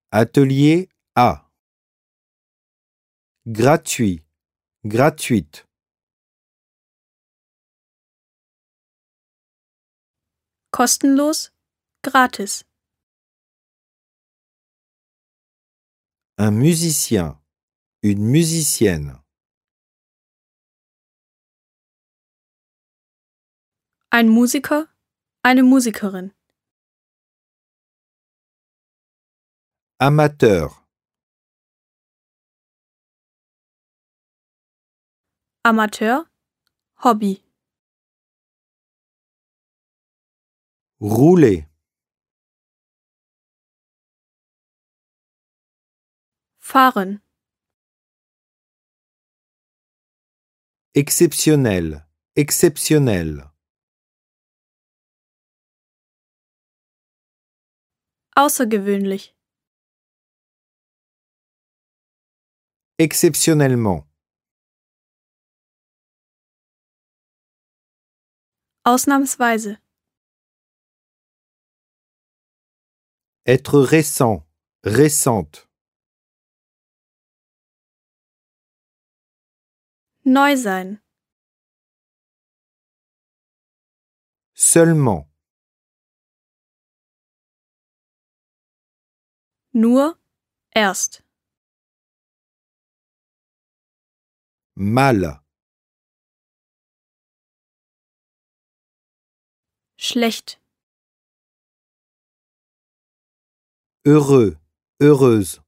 Atelier A. Gratuit, gratuite. Kostenlos, gratis. Un musicien, une musicienne. Ein Musiker, eine Musikerin. Amateur, Amateur, Hobby. rouler, Fahren. exceptionnel, exceptionnel. Außergewöhnlich. Exceptionnellement. Ausnahmsweise. Être récent, récente. Neu sein. Seulement. Nur, erst. Mal. Schlecht. Heureux, heureuse.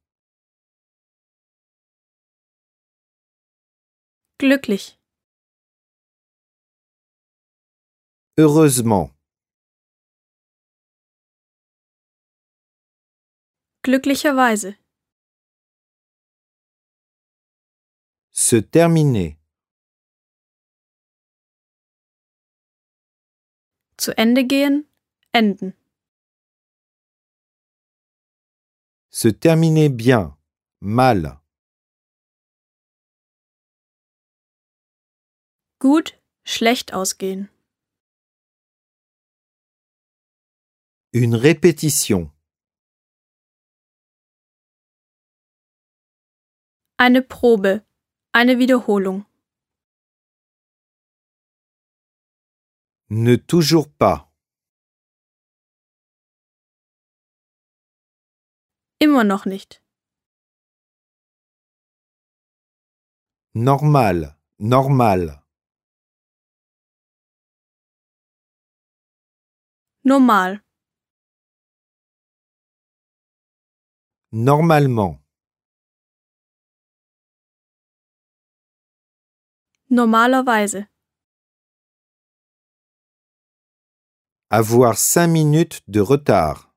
Glücklich. Heureusement. Glücklicherweise. Se terminer. Zu Ende gehen, enden. Se terminer bien. Mal. Gut, schlecht ausgehen. Une répétition. Eine Probe, eine Wiederholung. Ne toujours pas. Immer noch nicht. Normal, normal. Normal. Normalement. Normalerweise. Avoir 5 minutes de retard.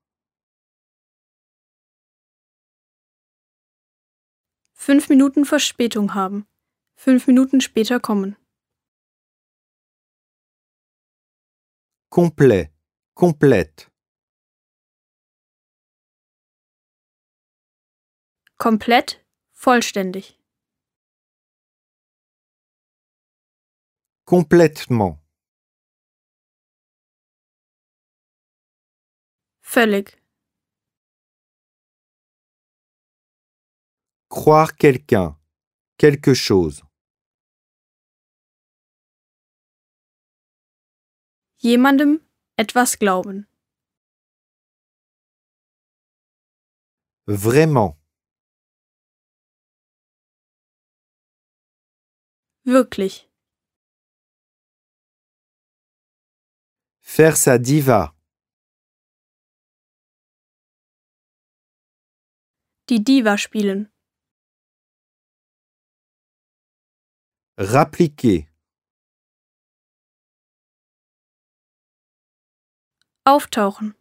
5 Minuten Verspätung haben. 5 Minuten später kommen. Complet, complète. Komplett, vollständig. Complètement. Völlig. Croire quelqu'un, quelque chose. Jemandem etwas glauben. Vraiment. Wirklich. Faire sa diva. Die Diva spielen. Rappliquer. Auftauchen.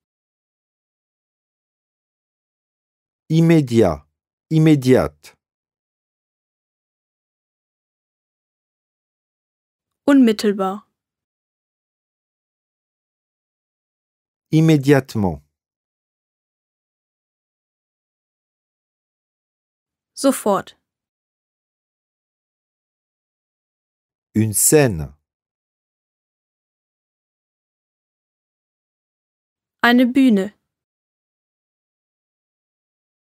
Immédiat, immédiate. Unmittelbar. Immédiatement. Sofort. Une scène. Eine Bühne.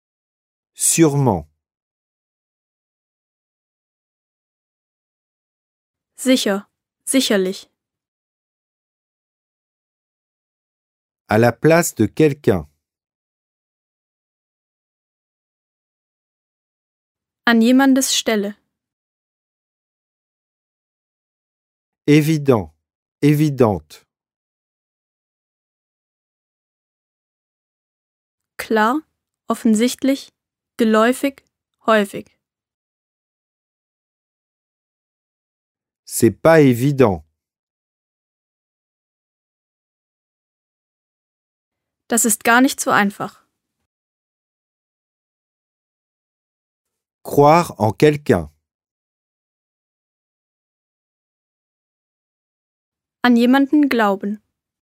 sûrement, sicher, sicherlich. à la place de quelqu'un, An jemandes Stelle. évident, évidente, Klar, offensichtlich, geläufig, häufig. c'est pas évident, Das ist gar nicht so einfach. croire en quelqu'un, An jemanden glauben.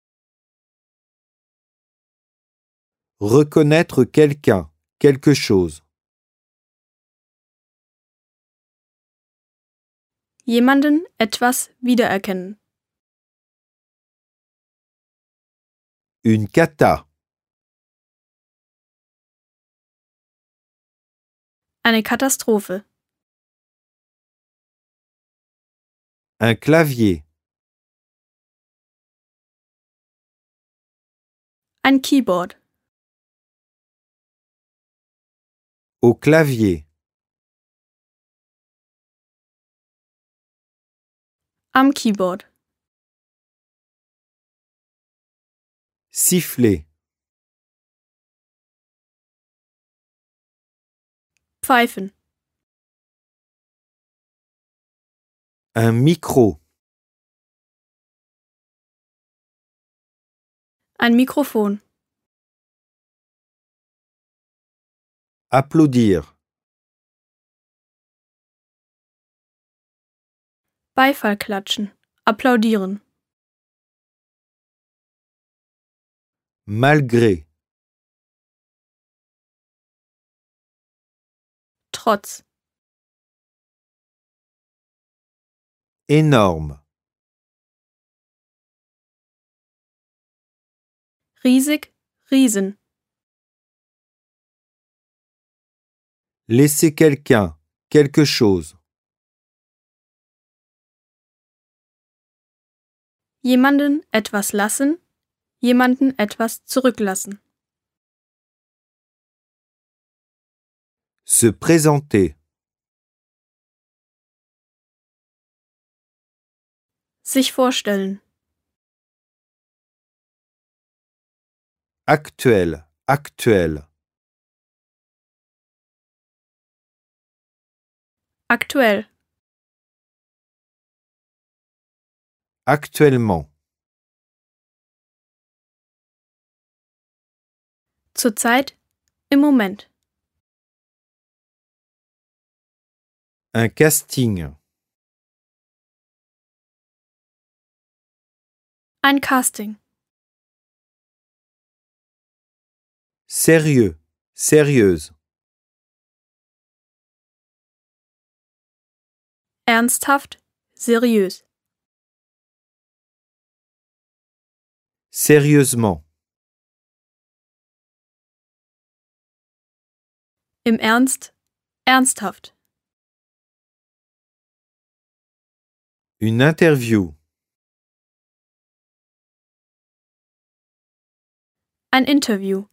reconnaître quelqu'un, quelque chose, Jemanden etwas wiedererkennen. une cata, Eine Katastrophe. un clavier, Ein Keyboard. au clavier, Am Keyboard. siffler, Pfeifen. un micro, Ein Mikrofon. applaudir, Beifall klatschen. Applaudieren. malgré, Trotz. énorme, Riesig, Riesen. laisser quelqu'un, quelque chose, Jemanden etwas lassen. Jemanden etwas zurücklassen. se présenter, Sich vorstellen. actuel, actuel, Aktuell. actuellement, Zurzeit. Im Moment. un casting, Ein Casting. sérieux, sérieuse, Ernsthaft. Seriös. sérieusement, Im Ernst. Ernsthaft. une interview, Ein Interview.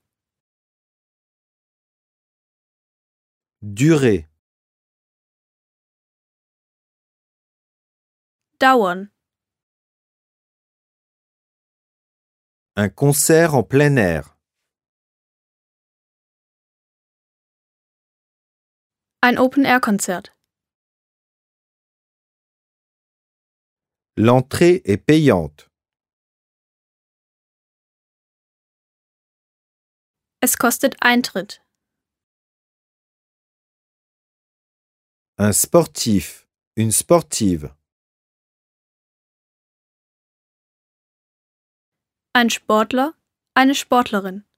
durée, Dauern. un concert en plein air, Ein Open-Air-Konzert. l'entrée est payante, Es kostet Eintritt. un sportif, une sportive, Ein Sportler. Eine Sportlerin.